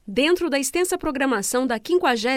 Dentro da extensa programação da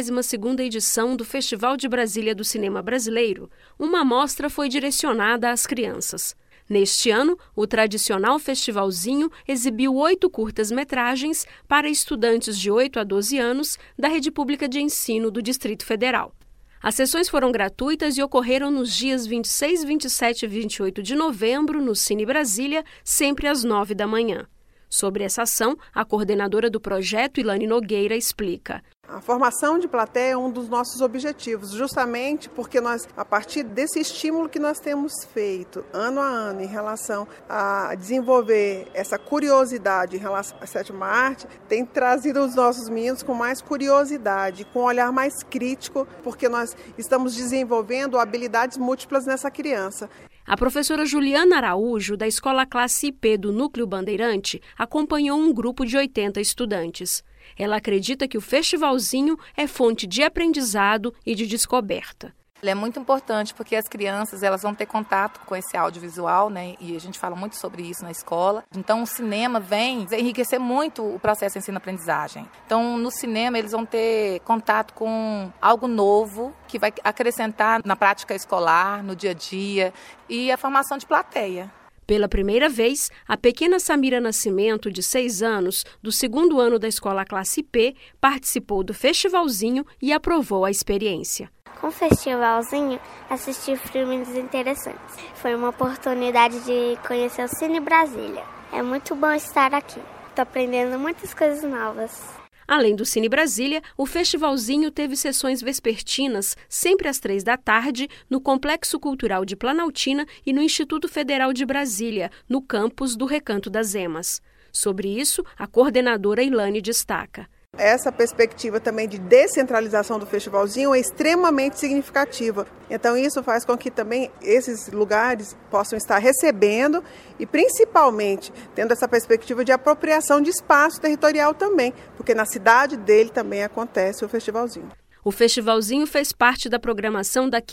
52ª edição do Festival de Brasília do Cinema Brasileiro, uma mostra foi direcionada às crianças. Neste ano, o tradicional festivalzinho exibiu 8 curtas-metragens para estudantes de 8 a 12 anos da Rede Pública de Ensino do Distrito Federal. As sessões foram gratuitas e ocorreram nos dias 26, 27 e 28 de novembro, no Cine Brasília, sempre às 9 da manhã. Sobre essa ação, a coordenadora do projeto, Ilane Nogueira, explica. A formação de plateia é um dos nossos objetivos, justamente porque a partir desse estímulo que nós temos feito ano a ano em relação a desenvolver essa curiosidade em relação à sétima arte, tem trazido os nossos meninos com mais curiosidade, com um olhar mais crítico, porque nós estamos desenvolvendo habilidades múltiplas nessa criança. A professora Juliana Araújo, da Escola Classe IP do Núcleo Bandeirante, acompanhou um grupo de 80 estudantes. Ela acredita que o festivalzinho é fonte de aprendizado e de descoberta. Ele é muito importante porque as crianças elas vão ter contato com esse audiovisual, né? E a gente fala muito sobre isso na escola. Então o cinema vem enriquecer muito o processo de ensino-aprendizagem. Então no cinema eles vão ter contato com algo novo que vai acrescentar na prática escolar, no dia a dia e a formação de plateia. Pela primeira vez, a pequena Samira Nascimento, de 6 anos, do 2º ano da Escola Classe P, participou do festivalzinho e aprovou a experiência. Com o festivalzinho, assisti filmes interessantes. Foi uma oportunidade de conhecer o Cine Brasília. É muito bom estar aqui. Estou aprendendo muitas coisas novas. Além do Cine Brasília, o festivalzinho teve sessões vespertinas, sempre às 3 da tarde, no Complexo Cultural de Planaltina e no Instituto Federal de Brasília, no campus do Recanto das Emas. Sobre isso, a coordenadora Ilane destaca. Essa perspectiva também de descentralização do festivalzinho é extremamente significativa. Então isso faz com que também esses lugares possam estar recebendo e principalmente tendo essa perspectiva de apropriação de espaço territorial também, porque na cidade dele também acontece o festivalzinho. O festivalzinho fez parte da programação da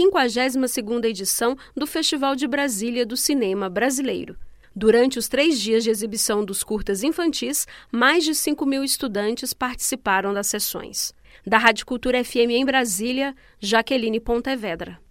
52ª edição do Festival de Brasília do Cinema Brasileiro. Durante os 3 dias de exibição dos curtas infantis, mais de 5.000 estudantes participaram das sessões. Da Rádio Cultura FM em Brasília, Jaqueline Pontevedra.